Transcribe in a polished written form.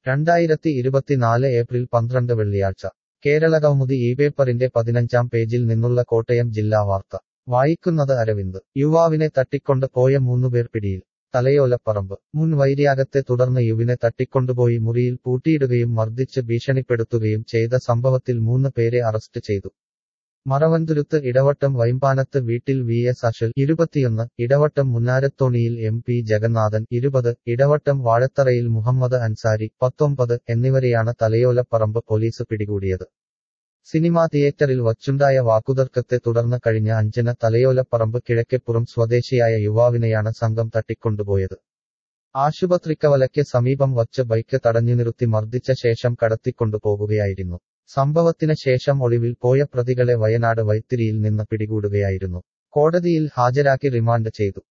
2024 April 12 വെള്ളിയാഴ്ച കേരളകൗമുദി ഈ പേപ്പറിന്റെ 15-ാം പേജിൽ നിന്നുള്ള കോട്ടയം ജില്ലാ വാർത്ത വായിക്കുന്നത് അരവിന്ദ് യുവാവിനെ തട്ടിക്കൊണ്ട് പോയ 3 പേർ പിടിയിൽ തലയോലപ്പറമ്പ് മുൻ വൈരാഗ്യത്തെ തുടർന്ന് യുവിനെ തട്ടിക്കൊണ്ടുപോയി മുറിയിൽ പൂട്ടിയിടുകയും മർദ്ദിച്ച് ഭീഷണിപ്പെടുത്തുകയും ചെയ്ത സംഭവത്തിൽ 3 പേരെ അറസ്റ്റ് ചെയ്തു മറവന്തുരുത്ത് ഇടവട്ടം വൈമ്പാനത്ത് വീട്ടിൽ വി എസ് അഷൽ 21, ഇടവട്ടം മുന്നാരത്തോണിയിൽ എം പി ജഗന്നാഥൻ 20, ഇടവട്ടം വാഴത്തറയിൽ മുഹമ്മദ് അൻസാരി 19 എന്നിവരെയാണ് തലയോലപ്പറമ്പ് പോലീസ് പിടികൂടിയത്. സിനിമാ തിയേറ്ററിൽ വച്ചുണ്ടായ വാക്കുതർക്കത്തെ തുടർന്ന് കഴിഞ്ഞ 5-ന് തലയോലപ്പറമ്പ് കിഴക്കെപ്പുറം സ്വദേശിയായ യുവാവിനെയാണ് സംഘം തട്ടിക്കൊണ്ടുപോയത്. ആശുപത്രിക്കവലയ്ക്ക് സമീപം വച്ച് ബൈക്ക് തടഞ്ഞുനിർത്തി മർദ്ദിച്ച ശേഷം കടത്തിക്കൊണ്ടുപോകുകയായിരുന്നു. സംഭവത്തിന് ശേഷം ഒളിവിൽ പോയ പ്രതികളെ വയനാട് വൈത്തിരിയിൽ നിന്ന് പിടികൂടുകയായിരുന്നു. കോടതിയിൽ ഹാജരാക്കി റിമാൻഡ് ചെയ്തു.